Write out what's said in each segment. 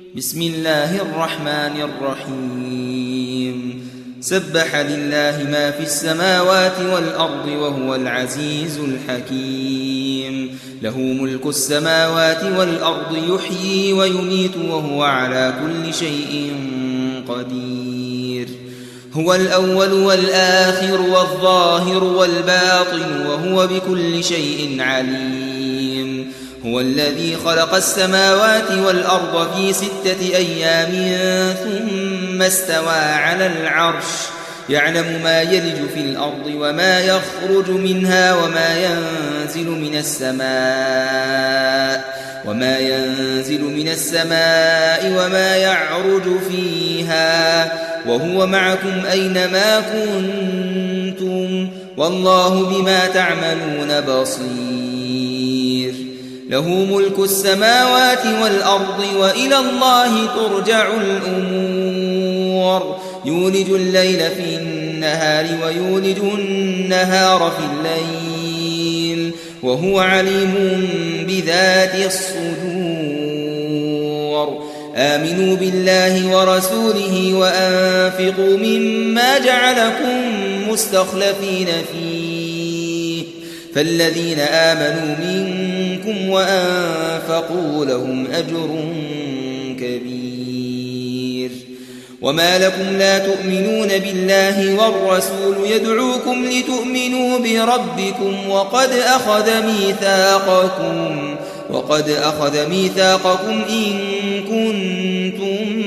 بسم الله الرحمن الرحيم سبح لله ما في السماوات والأرض وهو العزيز الحكيم له ملك السماوات والأرض يحيي ويميت وهو على كل شيء قدير هو الأول والآخر والظاهر والباطن وهو بكل شيء عليم هو الذي خلق السماوات والأرض في 6 أيام ثم استوى على العرش يعلم ما يلج في الأرض وما يخرج منها وما ينزل من السماء وما يعرج فيها وهو معكم أينما كنتم والله بما تعملون بصير له ملك السماوات والأرض وإلى الله ترجع الأمور يولج الليل في النهار ويولج النهار في الليل وهو عليم بذات الصدور آمنوا بالله ورسوله وأنفقوا مما جعلكم مستخلفين فيه فالذين آمنوا منكم وأنفقوا لهم أجر كبير وما لكم لا تؤمنون بالله والرسول يدعوكم لتؤمنوا بربكم وقد أخذ ميثاقكم إن كنتم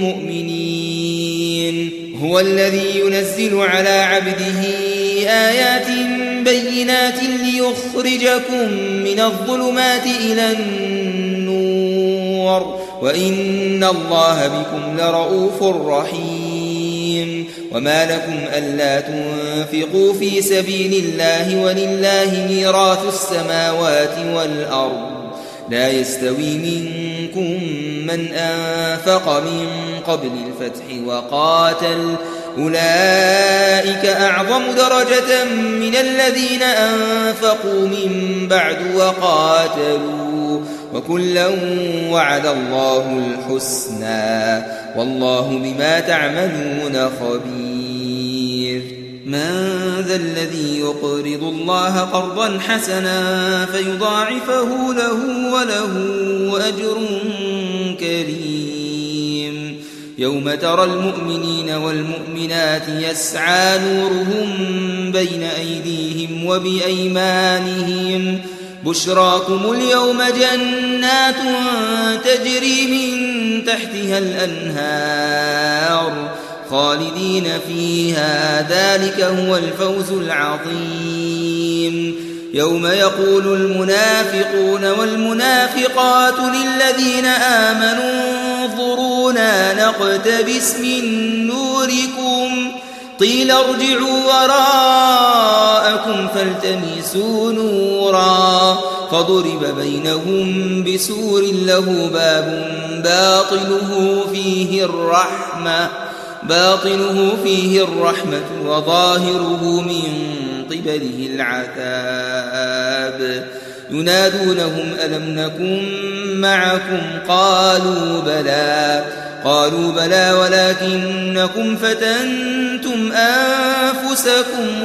مؤمنين هو الذي ينزل على عبده آيات بينات ليخرجكم من الظلمات إلى النور وإن الله بكم لرؤوف رحيم وما لكم ألا تنفقوا في سبيل الله ولله ميراث السماوات والأرض لا يستوي منكم من أنفق من قبل الفتح وقاتل أولئك أعظم درجة من الذين أنفقوا من بعد وقاتلوا وكلا وعد الله الحسنى والله بما تعملون خبير من ذا الذي يقرض الله قرضا حسنا فيضاعفه له وله أجر كريم يوم ترى المؤمنين والمؤمنات يسعى نورهم بين أيديهم وبأيمانهم بشراكم اليوم جنات تجري من تحتها الأنهار خالدين فيها ذلك هو الفوز العظيم يوم يقول المنافقون والمنافقات للذين آمنوا انظرونا نقتبس من نوركم قيل ارجعوا وراءكم فالتمسوا نورا فضرب بينهم بسور له باب باطنه فيه الرحمة وظاهره من قبله العذاب ينادونهم ألم نكن معكم قالوا بلى ولكنكم فتنتم أنفسكم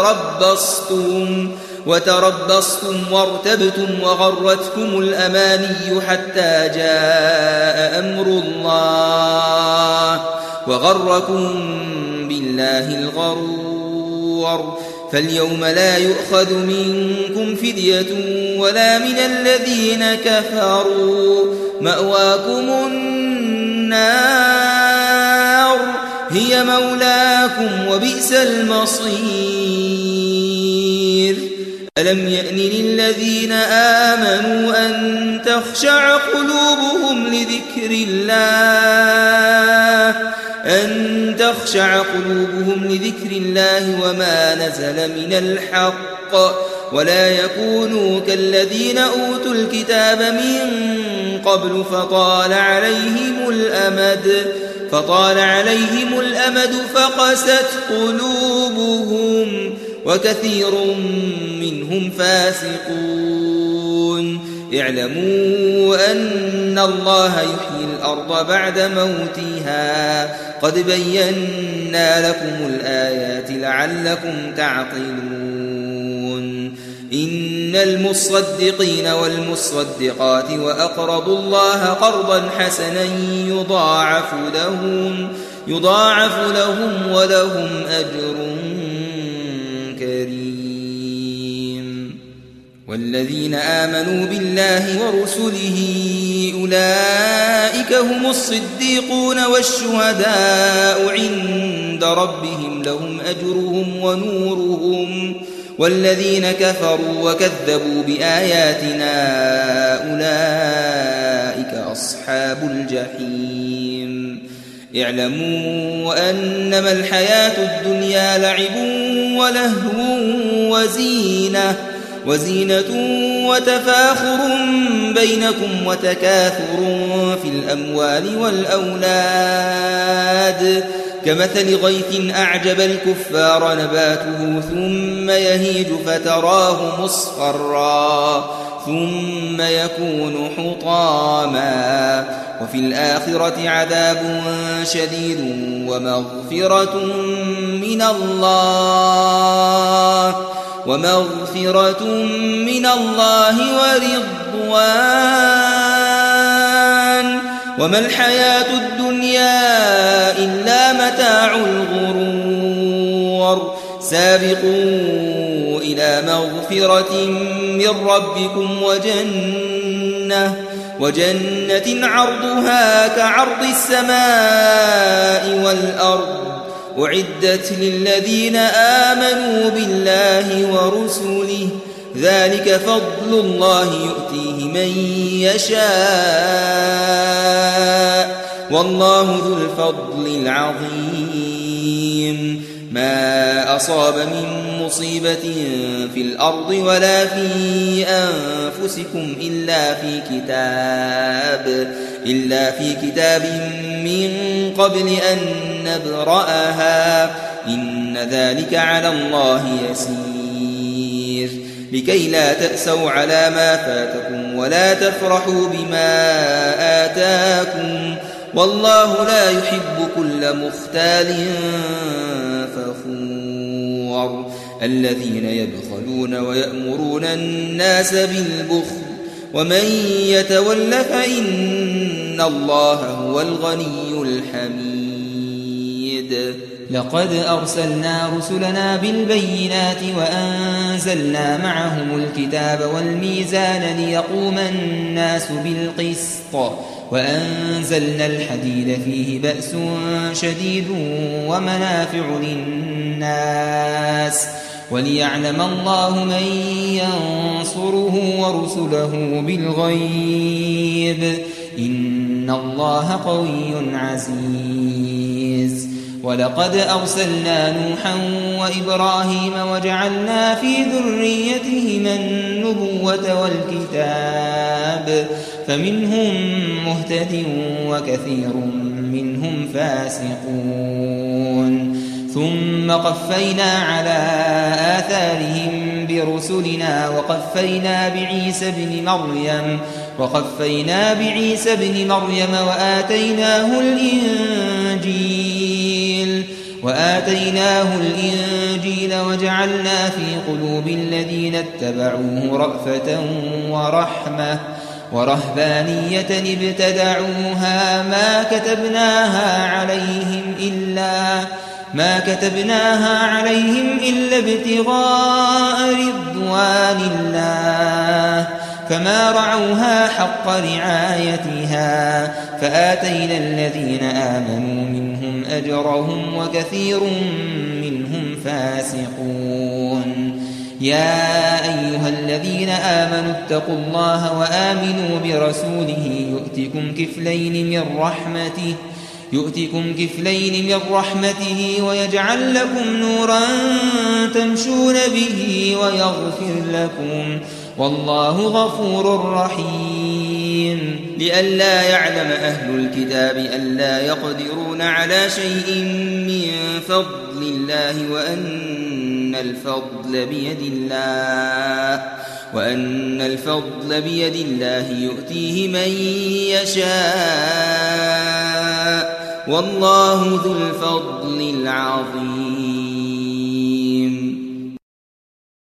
وتربصتم وارتبتم وغرتكم الأماني حتى جاء أمر الله وغركم بالله الغرور فاليوم لا يؤخذ منكم فدية ولا من الذين كفروا مأواكم النار هي مولاكم وبئس المصير ألم يأن للذين آمنوا أن تخشع قلوبهم لذكر الله وما نزل من الحق ولا يكونوا كالذين أوتوا الكتاب من قبل فطال عليهم الأمد فقست قلوبهم وكثير منهم فاسقون اعلموا أن الله يحيي الأرض بعد موتها قد بينا لكم الآيات لعلكم تعقلون إن المصدقين والمصدقات وأقرضوا الله قرضا حسنا يضاعف لهم ولهم أجر كريم والذين آمنوا بالله ورسله أولئك هم الصديقون والشهداء عند ربهم لهم أجرهم ونورهم والذين كفروا وكذبوا بآياتنا أولئك أصحاب الجحيم اعلموا أنما الحياة الدنيا لعب ولهو وزينة وتفاخر بينكم وتكاثر في الأموال والأولاد كمثل غيث أعجب الكفار نباته ثم يهيج فتراه مصفرا ثم يكون حطاما وفي الآخرة عذاب شديد ومغفرة من الله ورضوان وما الحياة الدنيا إلا متاع الغرور سابقوا إلى مغفرة من ربكم وجنة عرضها كعرض السماء والأرض أعدت للذين آمنوا بالله ورسله ذلك فضل الله يؤتيه من يشاء والله ذو الفضل العظيم ما أصاب من مصيبة في الأرض ولا في أنفسكم إلا في كتاب من قبل أن نبرأها إن ذلك على الله يسير لكي لا تأسوا على ما فاتكم ولا تفرحوا بما آتاكم والله لا يحب كل مختال فخور الذين يبخلون ويأمرون الناس بالبخل ومن يتول فإن الله هو الغني الحميد لقد أرسلنا رسلنا بالبينات وأنزلنا معهم الكتاب والميزان ليقوم الناس بالقسط وأنزلنا الحديد فيه بأس شديد ومنافع للناس وليعلم الله من ينصره ورسله بالغيب إن الله قوي عزيز ولقد أرسلنا نوحا وإبراهيم وجعلنا في ذريتهما النبوة والكتاب فمنهم مهتد وكثير منهم فاسقون ثم قفينا على آثارهم برسلنا وقفينا بعيسى بن مريم وآتيناه الإنجيل وجعلنا في قلوب الذين اتبعوه رأفة ورهبانية ابتدعوها ما كتبناها عليهم إلا ابتغاء رضوان الله فما رعوها حق رعايتها فآتينا الذين آمنوا منهم أجرهم وكثير منهم فاسقون يا أيها الذين آمنوا اتقوا الله وآمنوا برسوله يؤتكم كفلين من رحمته ويجعل لكم نورا تمشون به ويغفر لكم والله غفور رحيم لئلا يعلم أهل الكتاب ألا يقدرون على شيء من فضل الله وأن الفضل بيد الله وأن الفضل بيد الله يؤتيه من يشاء والله ذو الفضل العظيم